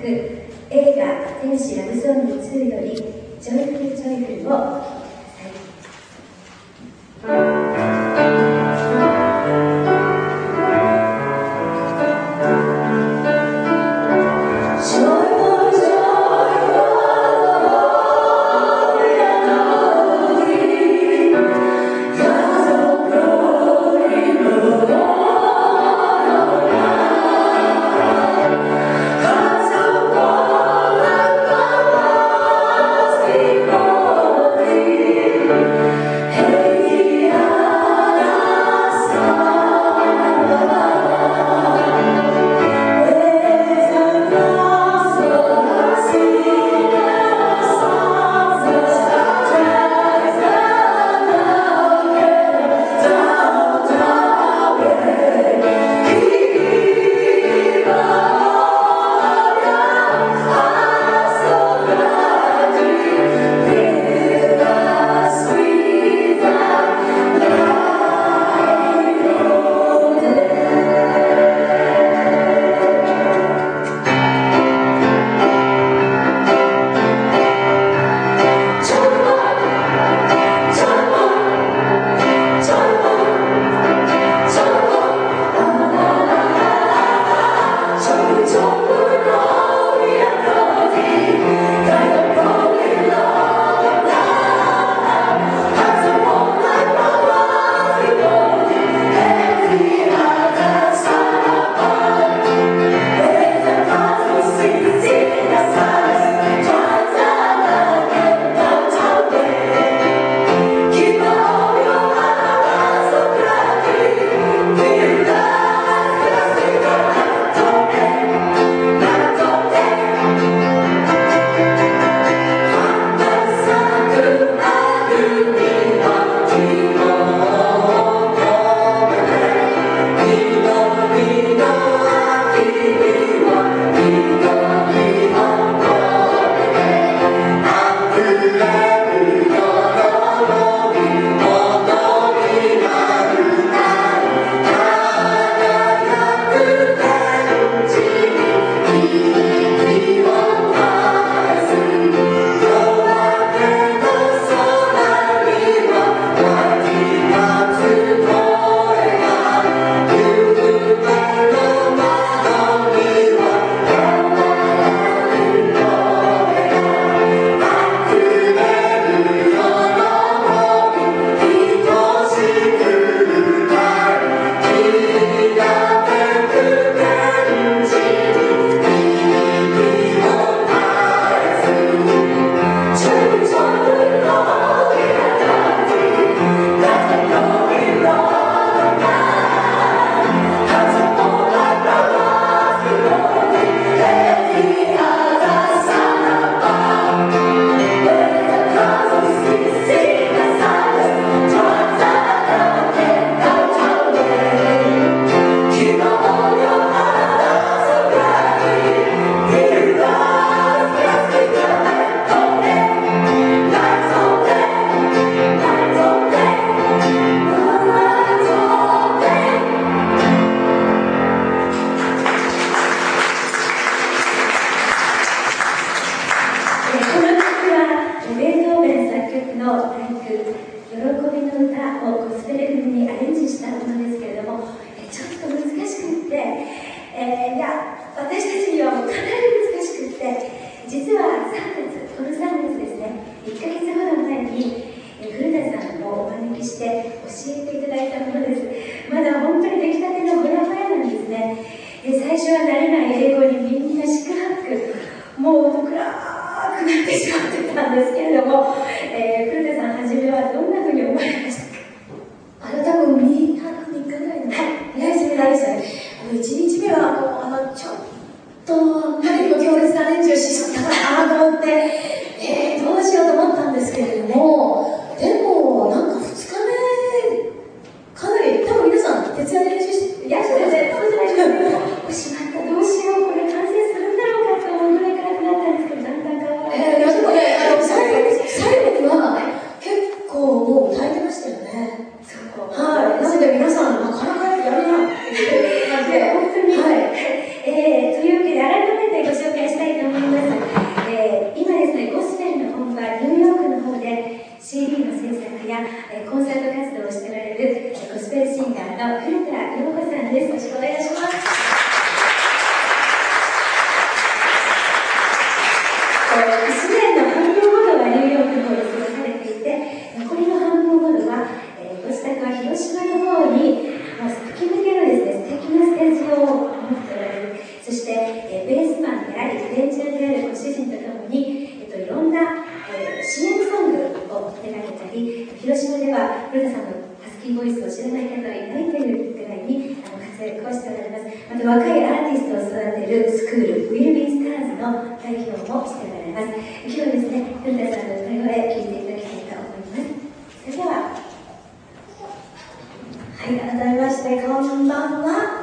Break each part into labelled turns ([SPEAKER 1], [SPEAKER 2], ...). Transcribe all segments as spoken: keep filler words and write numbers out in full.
[SPEAKER 1] 映画「天使ラブソングツー」より「ジョイフルジョイフル」をお聴きください。しまった唱もしておられます。今日はですね、古田さんの歌声聴いていただきたいと思います。それでは、はい、改めましてこんばんは。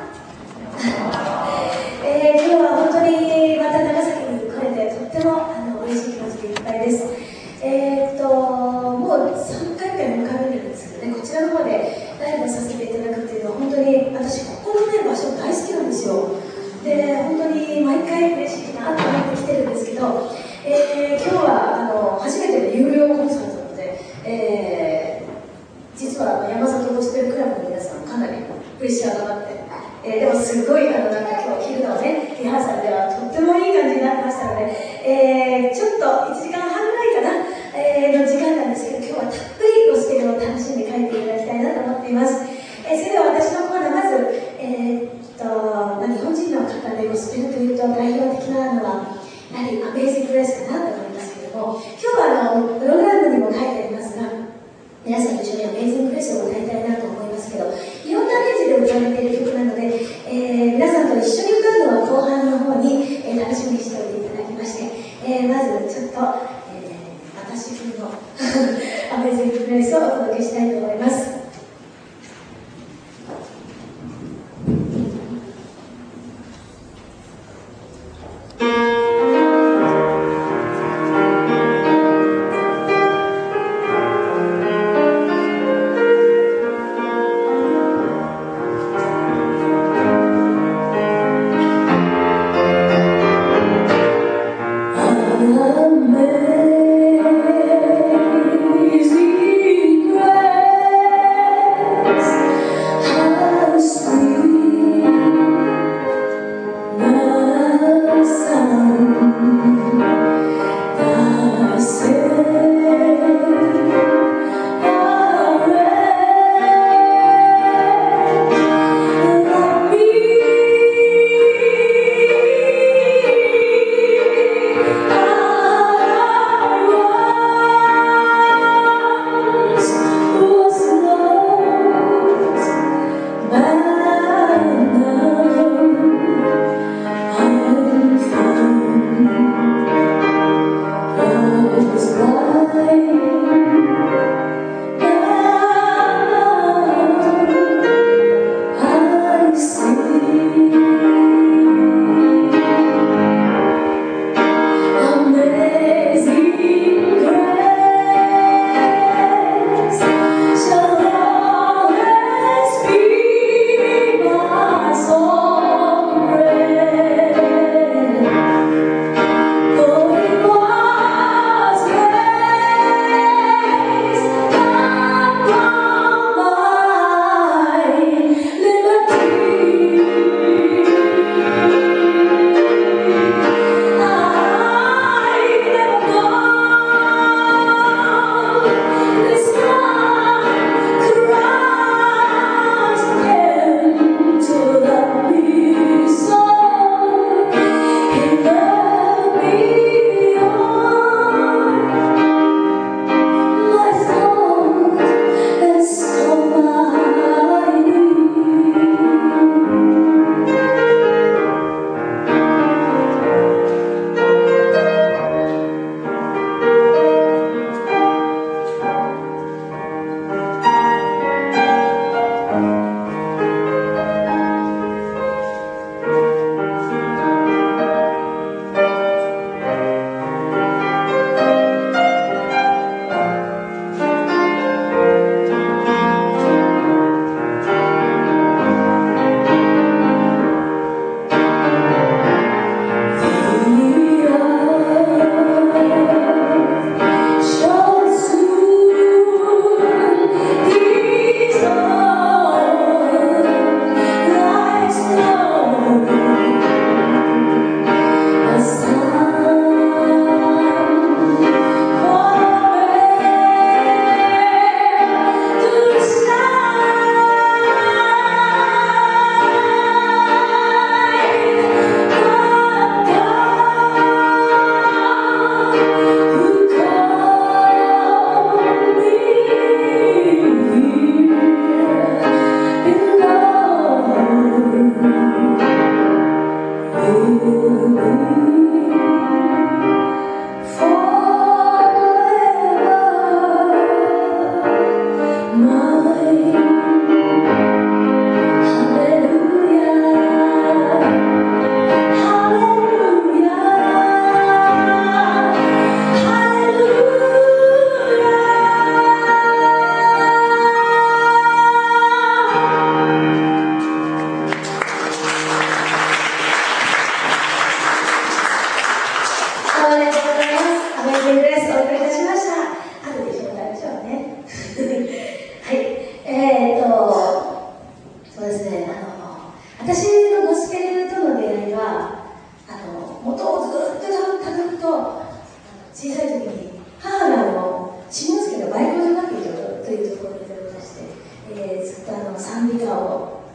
[SPEAKER 1] えー、今日は本当にまた長崎に来れてとってもあの嬉しい気持ちでいっぱいです。えー、っともうさんかいかよんかいめなんですけどね、こちらの方でライブをさせていただくっていうのは本当に私ここのね場所大好きなんですよ。で本当に毎回嬉しいなと思って来てるんですけど、えー、今日はあの初めての有料コンサートなので、えー、実は山里ゴスペルクラブの皆さんかなりプレッシャーがあって、えー、でもすごいあのなんか今日昼のねリハーサルではとってもいい感じになってましたので、えー、ちょっといちじかんはんぐらいかな、えー、の時間なんですけど、今日はたっぷりゴスペルを楽しんで帰っていただきたいなと思っています。えー、それでは私のコーナー、まず、えーとまあ、日本人の方でゴスペルというと代表的なのはやはりアメイジング・グレースかなと思いますけれども、今日はあのプログラムにも書いてありますが、皆さんと一緒にアメイジング・グレースを歌いたいなと思いますけど、いろんなアレンジで歌われている曲なので、えー、皆さんと一緒に歌うのは後半の方に、えー、楽しみにしておいていただきまして、えー、まずちょっと、えー、私風のアメイジング・グレースをお届けしたいと思います。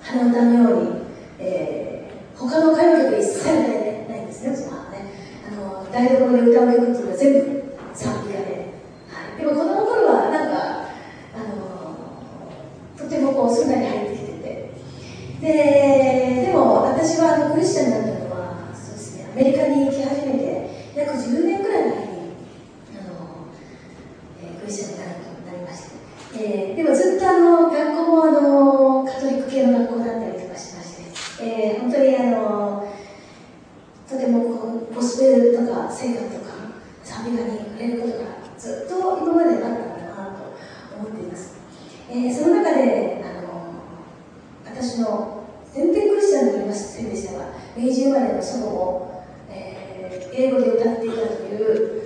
[SPEAKER 1] 鼻歌のように、えー、他の歌謡曲一切歌えないんですね、うちの母ね。あの台所で歌う曲っていうのは全部賛美歌で、はい、でも子供の頃はなんかあのとてもこうすんなり入ってきてて、ででも私はあのクリスチャンになったのはそうですね、アメリカに行き始めて約じゅうねんくらい前にあの、えー、クリスチャンになることになりまして、えー、でもずっとあの学校もあのカトリック系の学校だったりとかしまして、えー、本当にあのとてもこうゴスペルとか聖歌とか賛美歌に触れることがずっと今まであったのかなと思っています。えー、その中であの私の全然クリスチャンになりませんでしたが、明治生まれの祖母も、えー、英語で歌っていたという、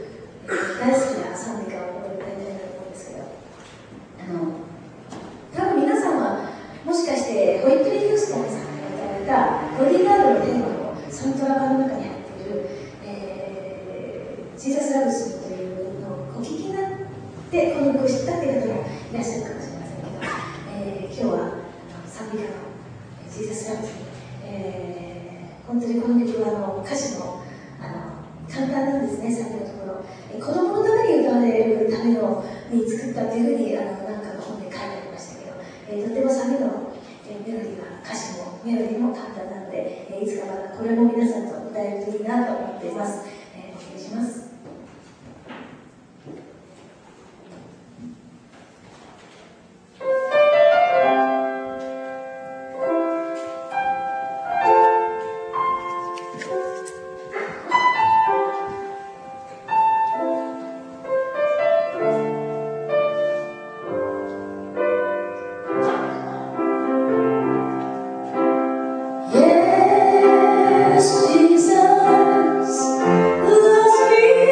[SPEAKER 1] えー、大好きな賛美歌を歌いたいなと思うんですけど、あの多分皆さんはもしかしてホイットニー・ヒューストンさんが歌われたボディーガードのテーマのサントラ版の中に入っている、えー、ジーザス・ラブスというのをお聞きになってこの曲を知ったっていう方もいらっしゃるかもしれませんけど、えー、今日は賛美歌のジーザス・ラブス、えー、本当にこの曲はあの歌詞もあの簡単なんですね、サビのところ。えー、子供のために歌われるためのに作ったというふうにあのなんかの本で書いてありましたけど、えー、とてもサビのえー、メロディーが歌詞もメロディーも簡単なので、えー、いつかまたこれも皆さんと歌えるといいなと思っています。えー、お願いします。
[SPEAKER 2] Yes, Jesus loves me.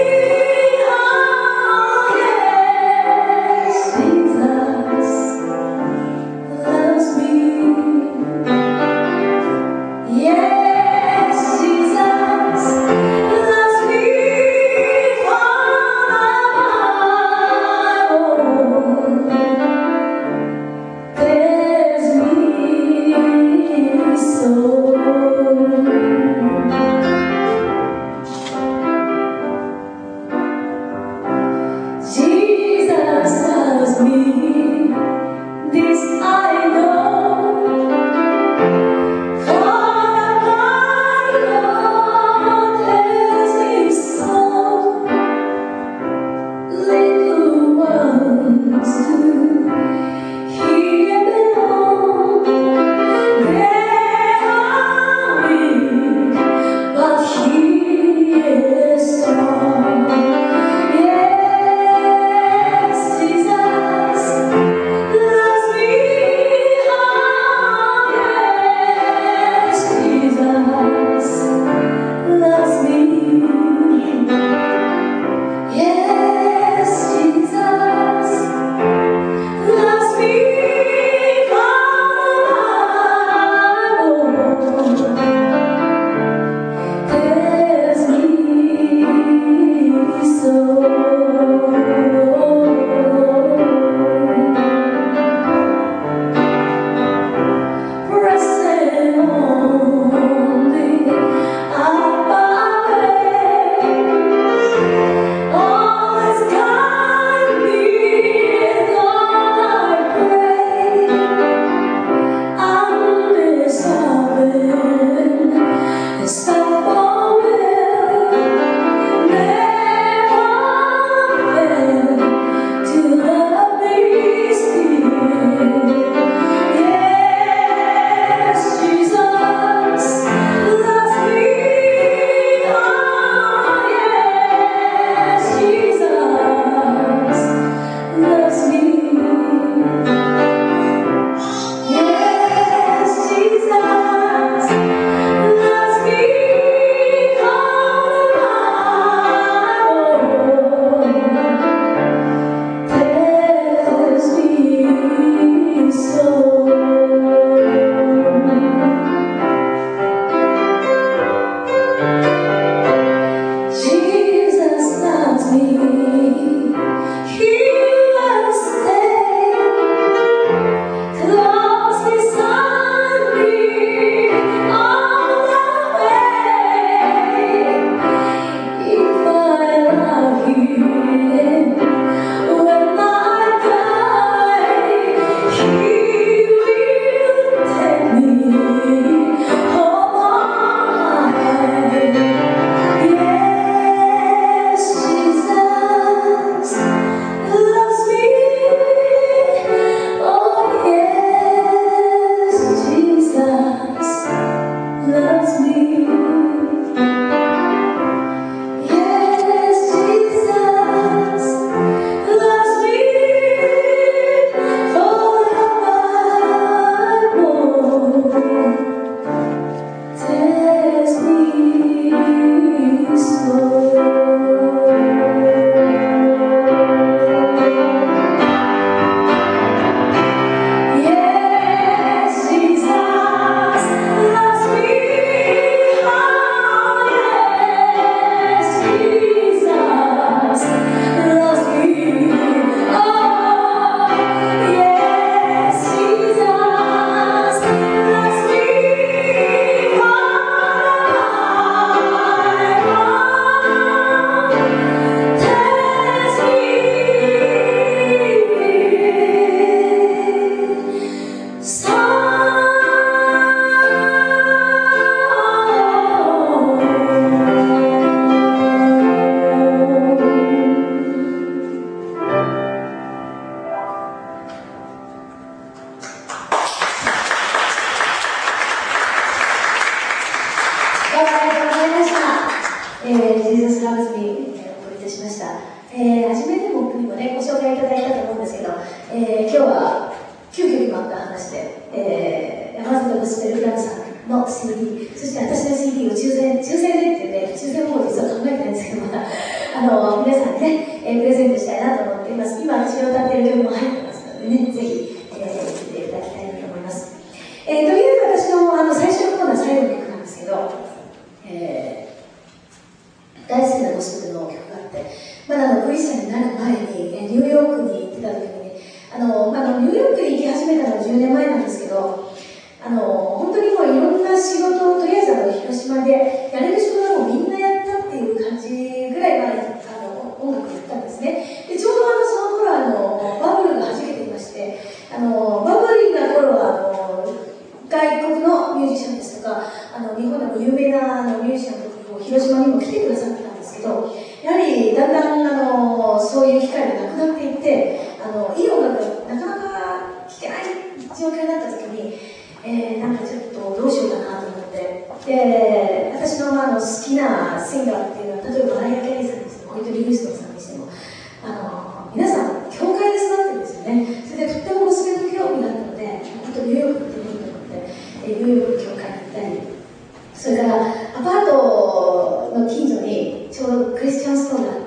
[SPEAKER 1] えー、Jesus Loves Me、えー、お送りいたしました。えー、初めにも、にもね、ご紹介いただいたと思うんですけど、えー、今日はきゅうきょ決まった話で、えー、山里ゴスペルクラブさんの シーディー、そして私の シーディー を抽選、抽選でっていうね、抽選方法実は考えてないんですけど、まだ、あの、皆さんにね、えー、プレゼントしたいなと思っています。今、私が歌っている曲も入ってますのでね、ぜひ、えー、聴いていただきたいと思います。えー、とりあえず私の、あの、最初のコーナー、最後の曲なんですけど、えー大好きなゴスペルの曲があって、まだあのクリスチャンになる前に、えニューヨークに行ってた時に、あの、まあ、ニューヨークに行き始めたのはじゅうねんまえなんですけど、あの本当にもういろんな仕事をとりあえずあの広島でやれる仕事はもうみんなやったっていう感じぐらいまであの音楽やったんですね。でちょうどあのその頃あのバブルがはじけていまして、あのバブリーな頃はあの外国のミュージシャンですとか、あの日本でも有名なあのミュージシャンとか広島にも来てくださってたんですけど、やはりだんだんあのそういう機会がなくなっていって、あのいい音楽がなかなか聴けない状況になった時に、えー、なんかちょっとどうしようかなと思って、で私の、まあ、あの好きなシンガーっていうのは、例えばマライア・キャリーさんにしてもホイットニー・ヒューストンさんにしても、あの皆さん教会で育ってるんですよね。それでとってもゴスペルに興味があったので、本当ニューヨーク行ってみようと思って、えー、ニューヨークの教会に行ったり、それからアパートの近所にちょうどクリスチャンストアがあって、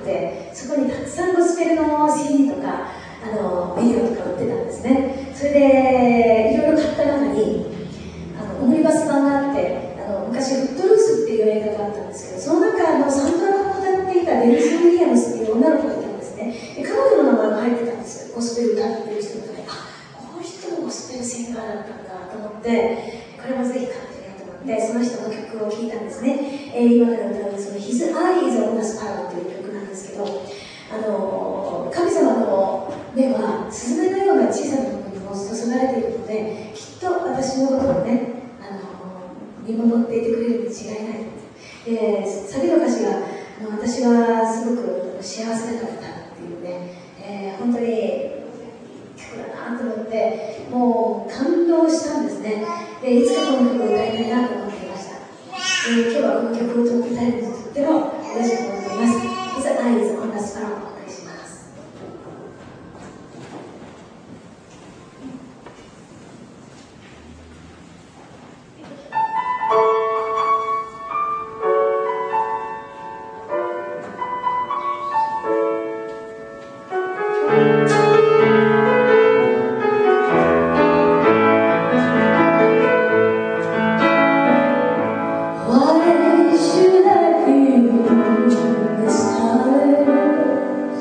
[SPEAKER 1] そこにたくさんゴスペルの シーディー とかあのビデオとか売ってたんですね。それでいろいろ買った中にあのオムニバス版があって、あの昔フットルースっていう映画があったんですけど、その中のサントラを歌っていたデニス・ウィリアムスっていう女の子がいたんですね。で彼女の名前が入ってたんですよ、ゴスペル歌ってる人の中で。あ、この人もゴスペルシンガーだったんだと思って、これもぜひ彼女でその人の曲を聴いたんですね。えー、今から歌うその His Eyes on the Sparrow という曲なんですけど、あの神様の目はスズメのような小さなものにも注がれているので、きっと私のことをね、あの見守っていてくれるに違いない。えー、サビの歌詞があの私はすごく幸せだからだっていうね、えー、本当に曲だなと思って、もう感動したんですね。でいつかこの曲を歌いたいなと思っていました。えー、今日はこの曲を歌えるのでとっても嬉しく思っています。His Eyes on the Sparrow をお送りします。Why should I feel this time?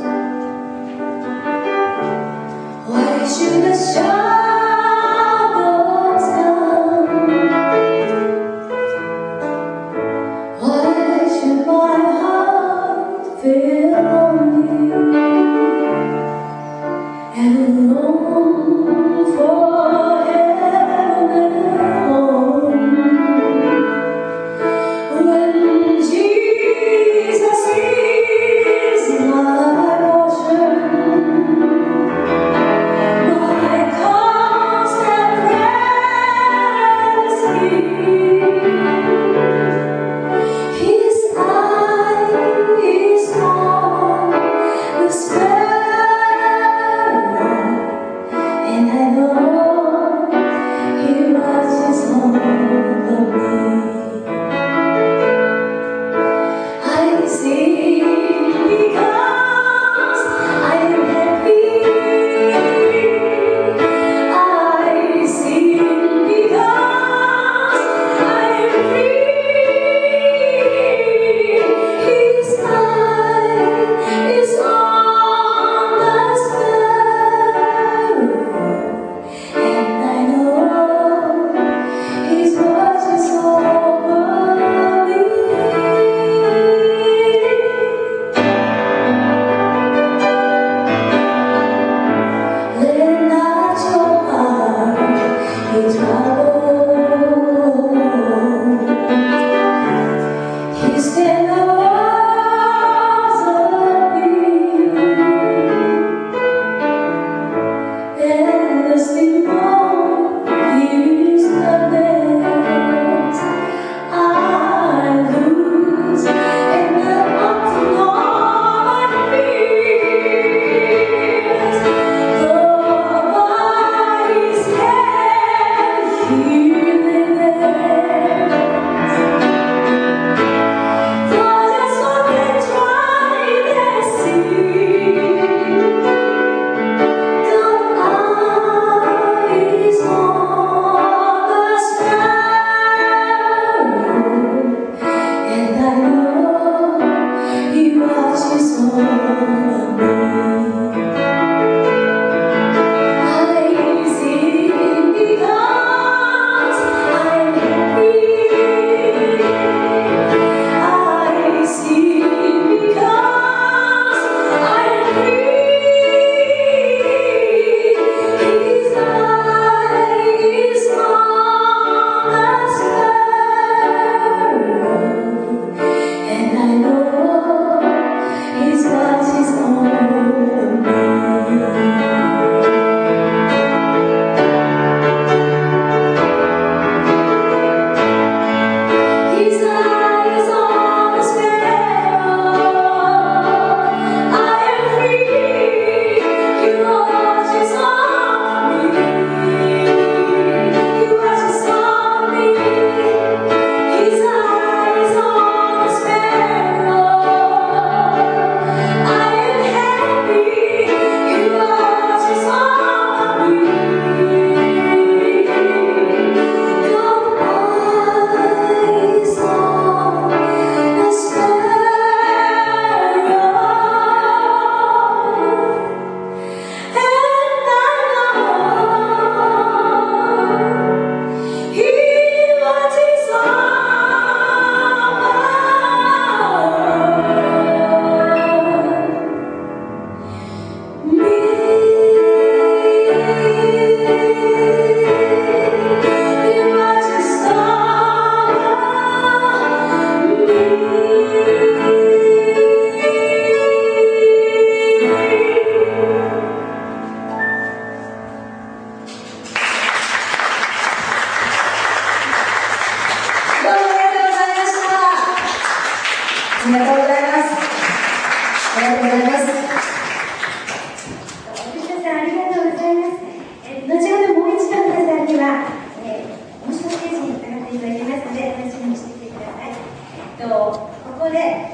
[SPEAKER 1] ありがとうございます。ありがとうございます。藤田さん、ありがとうございます。えー、後ほどもう一度皆さんには、えー、もう一度ステージに伺っていただきますので、楽しみにしていてください。えっと、ここで、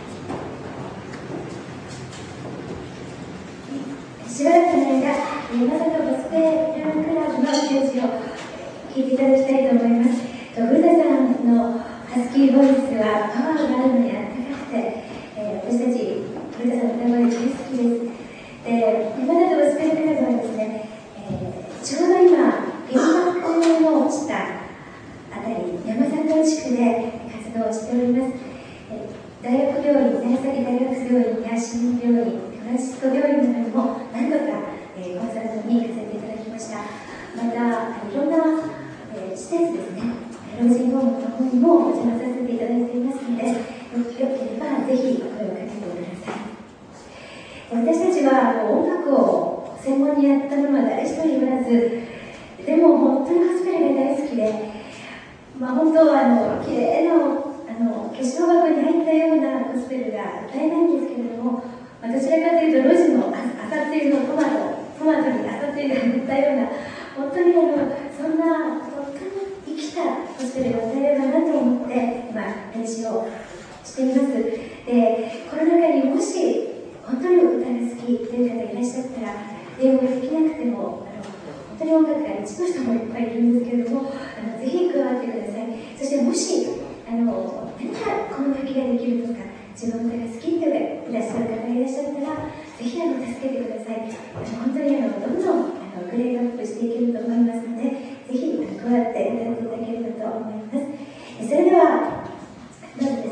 [SPEAKER 1] しばらくの間、山里ゴスペラークラブのステージを聴いていただきたいと思います。古田さんのハスキーボイスはパワーがあるのにあったかくて、えー、私たち古田さんの歌声大好きです。で、山里ゴスペラークラブはですね、えー、ちょうど今、原爆の落ちたあたり、山里地区で活動しております。えー、大学病院、長崎大学病院や市民病院、トラスト病院などにも何度か、えー、コンサルトに行かせていただきました。また、いろんな、えー、施設ですね、老人ホームの方にもお邪魔させていただいていますので、よければぜひ声をかけてください。私たちは音楽を専門にやったのは誰一人いらず、でも本当にゴスペルが大好きで、まあ、本当はあの綺麗なあの化粧箱に入ったようなゴスペルが歌えないんですけれども、まあ、どちらかというと路地の朝露のトマトトマトに朝露が塗ったような、本当にあのそんなとっても生きたゴスペルが歌えればなと思って今練習をしています。で、この中にもし本当に歌が好きという方がいらっしゃったら、英語ができなくてもあの本当に音楽が一の人もいっぱいいるんですけれども、あのぜひ加わってください。そしてもしあの何かこの楽器ができるとか、自分の歌が好きっていらっしゃる方がいらっしゃったら、ぜひあの助けてください。本当にあのどんどんあのグレードアップしていけると思いますので、ぜひ加わって歌っていただければと思います。それではまずです